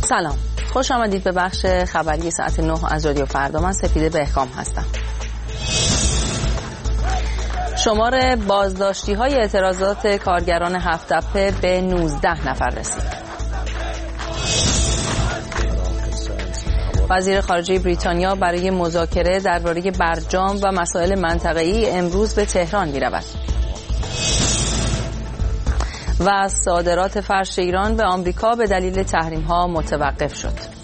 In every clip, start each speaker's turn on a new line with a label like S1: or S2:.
S1: سلام، خوش آمدید به بخش خبری ساعت 9 از رادیو فردا. من سپیده بهکام هستم. شمار بازداشتی‌های اعتراضات کارگران هفت‌تپه به 19 نفر رسید. وزیر خارجه بریتانیا برای مذاکره درباره برجام و مسائل منطقه‌ای امروز به تهران می‌رود. و صادرات فرش ایران به آمریکا به دلیل تحریم‌ها متوقف شد.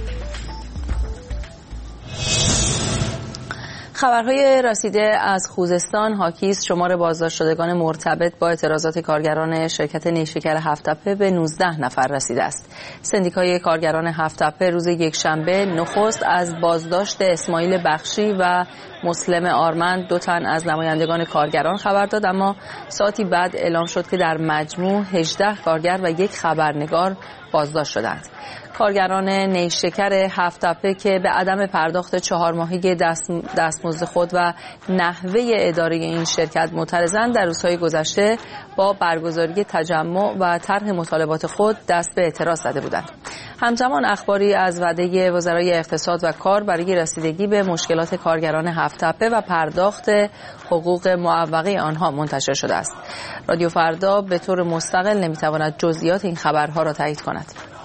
S1: خبرهای رسیده از خوزستان حاکی است شمار بازداشت شدگان مرتبط با اعتراضات کارگران شرکت نیشکر هفت‌تپه به 19 نفر رسیده است. سندیکای کارگران هفت‌تپه روز یکشنبه نخست از بازداشت اسماعیل بخشی و مسلم آرمند، 2 تن از نمایندگان کارگران خبر داد، اما ساعتی بعد اعلام شد که در مجموع 18 کارگر و 1 خبرنگار بازداشت شدند. کارگران نیشکر هفت‌تپه که به عدم پرداخت 4 ماهه دستمزد خود و نحوه اداره این شرکت معترضند، در روزهای گذشته با برگزاری تجمع و طرح مطالبات خود دست به اعتراض زده بودند. همزمان اخباری از وعده وزرای اقتصاد و کار برای رسیدگی به مشکلات کارگران هفت‌تپه و پرداخت حقوق معوقه آنها منتشر شده است. رادیو فردا به طور مستقل نمیتواند جزئیات این خبرها را تایید کند.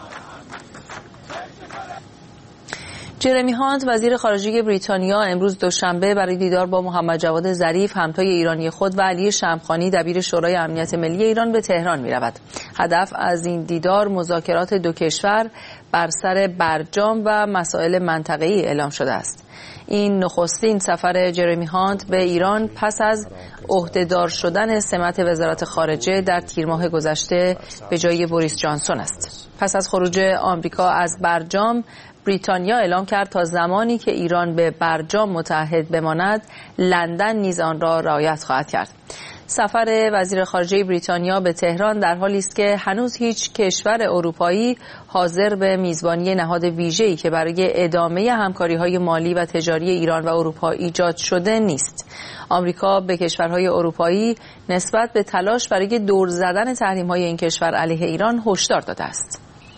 S1: جرمی هانت وزیر خارجه بریتانیا امروز دوشنبه برای دیدار با محمد جواد ظریف همتای ایرانی خود و علی شمخانی دبیر شورای امنیت ملی ایران به تهران می رود. هدف از این دیدار مذاکرات دو کشور بر سر برجام و مسائل منطقه‌ای اعلام شده است. این نخستین سفر جرمی هانت به ایران پس از عهدهدار شدن سمت وزارت خارجه در تیر ماه گذشته به جای بوریس جانسون است. پس از خروج آمریکا از برجام، بریتانیا اعلام کرد تا زمانی که ایران به برجام متحد بماند، لندن نیز آن را رعایت خواهد کرد. سفر وزیر خارجه بریتانیا به تهران در حالی است که هنوز هیچ کشور اروپایی حاضر به میزبانی نهاد ویژه‌ای که برای ادامه همکاری‌های مالی و تجاری ایران و اروپا ایجاد شده نیست. آمریکا به کشورهای اروپایی نسبت به تلاش برای دور زدن تحریم‌های این کشور علیه ایران هشدار داده است.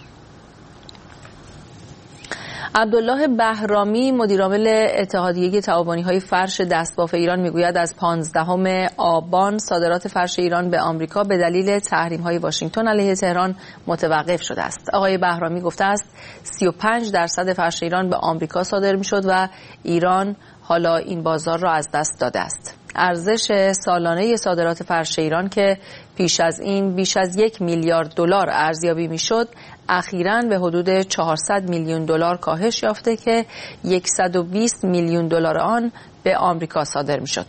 S1: عبدالله بهرامی مدیرعامل اتحادیه تعاونی‌های فرش دستباف ایران میگوید از 15 آبان صادرات فرش ایران به آمریکا به دلیل تحریم‌های واشنگتن علیه تهران متوقف شده است. آقای بهرامی گفته است 35% فرش ایران به آمریکا صادر می‌شد و ایران حالا این بازار را از دست داده است. ارزش سالانه صادرات فرش ایران که پیش از این بیش از 1 میلیارد دلار ارزیابی میشد، اخیراً به حدود 400 میلیون دلار کاهش یافته که 120 میلیون دلار آن به آمریکا صادر میشد.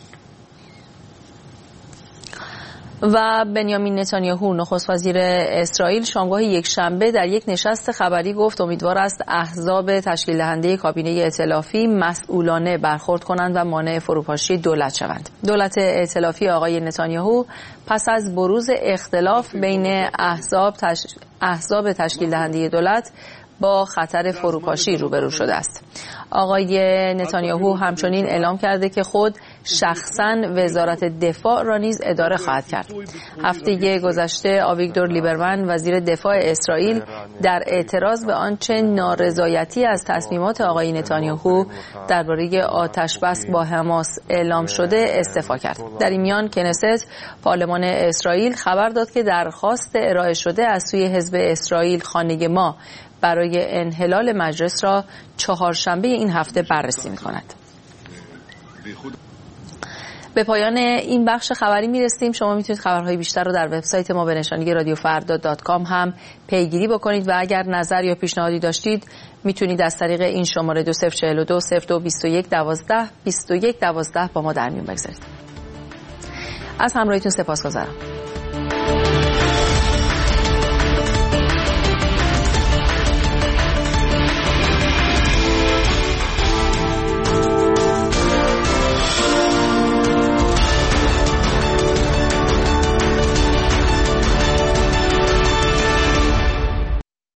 S1: و بنیامین نتانیاهو نخست وزیر اسرائیل شامگاه یکشنبه در یک نشست خبری گفت امیدوار است احزاب تشکیل دهنده کابینه ائتلافی مسئولانه برخورد کنند و مانع فروپاشی دولت شوند. دولت ائتلافی آقای نتانیاهو پس از بروز اختلاف بین احزاب تشکیل دهنده دولت با خطر فروپاشی روبرو شده است. آقای نتانیاهو همچنین اعلام کرده که خود شخصاً وزارت دفاع را نیز اداره خواهد کرد. هفته گذشته آویگدور لیبرمن وزیر دفاع اسرائیل در اعتراض به آنچه نارضایتی از تصمیمات آقای نتانیاهو درباره آتشبس با حماس اعلام شده استعفا کرد. در این میان کنست پارلمان اسرائیل خبر داد که درخواست ارائه شده از سوی حزب اسرائیل خانه ما برای انحلال مجلس را چهارشنبه این هفته بررسی می‌کند. به پایان این بخش خبری میرسیم. شما میتونید خبرهای بیشتر رو در وبسایت ما به نشانی radiofarda.com هم پیگیری بکنید و اگر نظر یا پیشنهادی داشتید میتونید از طریق این شماره 2042 02 21 12 21 12 با ما در میون بگذارید. از همراهیتون سپاسگزارم.